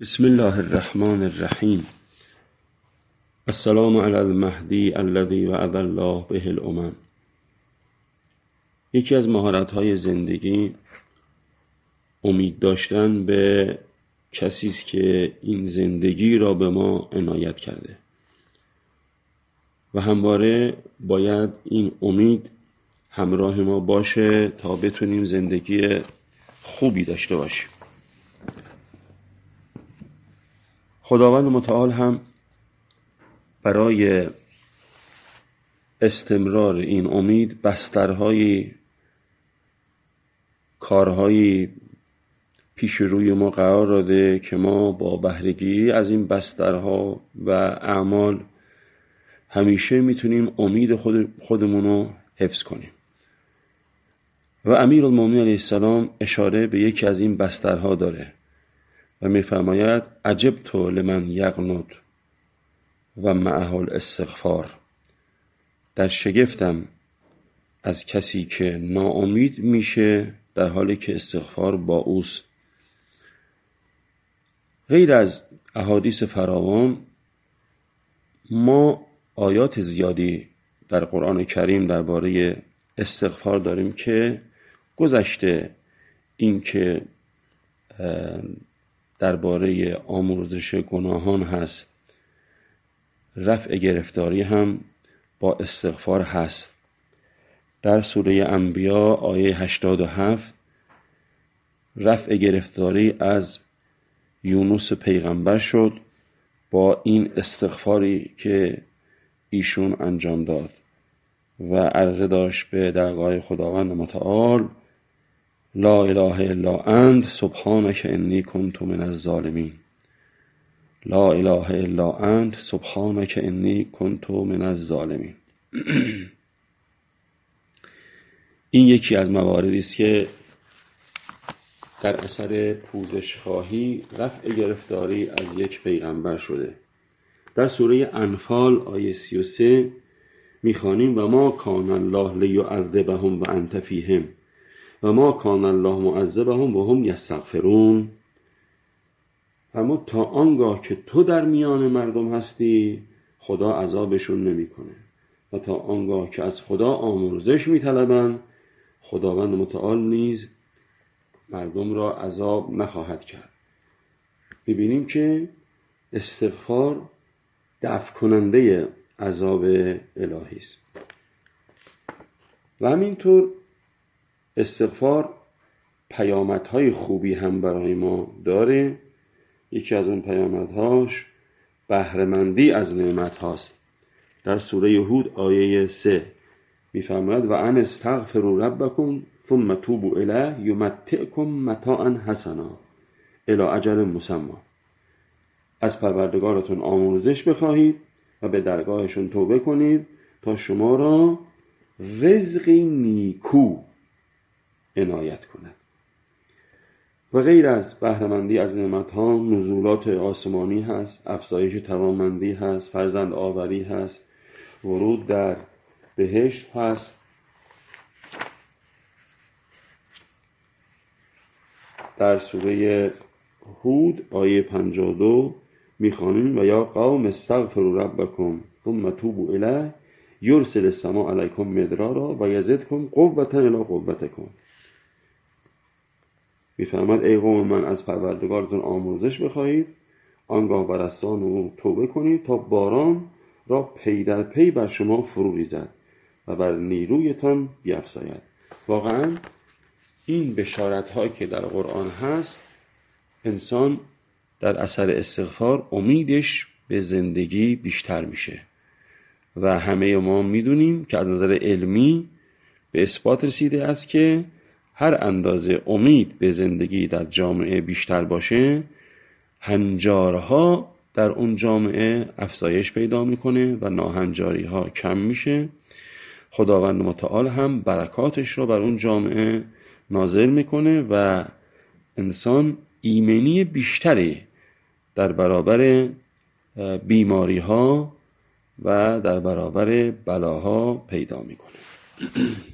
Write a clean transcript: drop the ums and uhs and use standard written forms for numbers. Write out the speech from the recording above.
بسم الله الرحمن الرحیم. السلام علی المهدی الذی وعد الله به الامم. یکی از مهارت‌های زندگی امید داشتن به کسی است که این زندگی را به ما عنایت کرده و همواره باید این امید همراه ما باشه تا بتونیم زندگی خوبی داشته باشیم. خداوند متعال هم برای استمرار این امید بسترهای کارهایی پیش روی ما قرار داده که ما با بهره‌گیری از این بسترها و اعمال همیشه میتونیم امید خودمون رو حفظ کنیم. و امیرالمومنین علیه السلام اشاره به یکی از این بسترها داره و میفرماید عجبت لمن یقنط و معه الاستغفار. در شگفتم از کسی که ناامید میشه در حالی که استغفار با اوست. غیر از احادیث فراوان ما آیات زیادی در قرآن کریم درباره استغفار داریم که گذشته این که درباره آمرزش گناهان هست، رفع گرفتاری هم با استغفار هست. در سوره انبیا آیه 87 رفع گرفتاری از یونس پیغمبر شد با این استغفاری که ایشون انجام داد و عرضه داشت به درگاه خداوند متعال لا اله الا انت سبحانک انی کنت من الظالمین. لا اله الا انت سبحانک انی کنت من الظالمین. این یکی از مواردی است که در اثر پوزش خواهی رفع گرفتاری از یک پیغمبر شده. در سوره انفال آیه 33 میخوانیم و ما کان الله لیعذبهم و انت فیهم و ما کان الله معذبهم و هم یستغفرون. اما تا آنگاه که تو در میان مردم هستی خدا عذابشون نمیکنه و تا آنگاه که از خدا آمرزش میطلبن خداوند متعال نیز مردم را عذاب نخواهد کرد. ببینیم که استغفار دفع کننده عذاب الهی است. و همینطور استغفار پیامدهای خوبی هم برای ما داره. یکی از اون پیامدهاش بهره‌مندی از نعمت هاست. در سوره هود آیه 3 میفرماید و ان استغفروا ربکم ثم توبوا الیه یمتعکم متاعا حسنا الی اجل مسمی. از پروردگارتون آمرزش بخواهید و به درگاهشون توبه کنید تا شما را رزقی نیکو عنایت کند. و غیر از بهره‌مندی از نعمت‌ها نزولات آسمانی هست، افزایش توانمندی هست، فرزند آوری هست، ورود در بهشت هست. در سوره هود آیه 52 میخوانیم و یا قوم استغفروا ربکم ثم توبوا الیه یرسل السماء علیکم مدرارا و یزدکم قوة الی قوتکم. میفرماید ای قوم من از پروردگارتون آمرزش بخواهید آنگاه بر دستان او توبه کنید تا باران را پی در پی بر شما فرو ریزد و بر نیرویتان بیفزاید. واقعا این بشارت هایی که در قرآن هست انسان در اثر استغفار امیدش به زندگی بیشتر میشه و همه ما میدونیم که از نظر علمی به اثبات رسیده است که هر اندازه امید به زندگی در جامعه بیشتر باشه هنجارها در اون جامعه افزایش پیدا میکنه و ناهنجاری ها کم میشه. خداوند متعال هم برکاتش رو بر اون جامعه نازل میکنه و انسان ایمنی بیشتری در برابر بیماری ها و در برابر بلاها پیدا میکنه.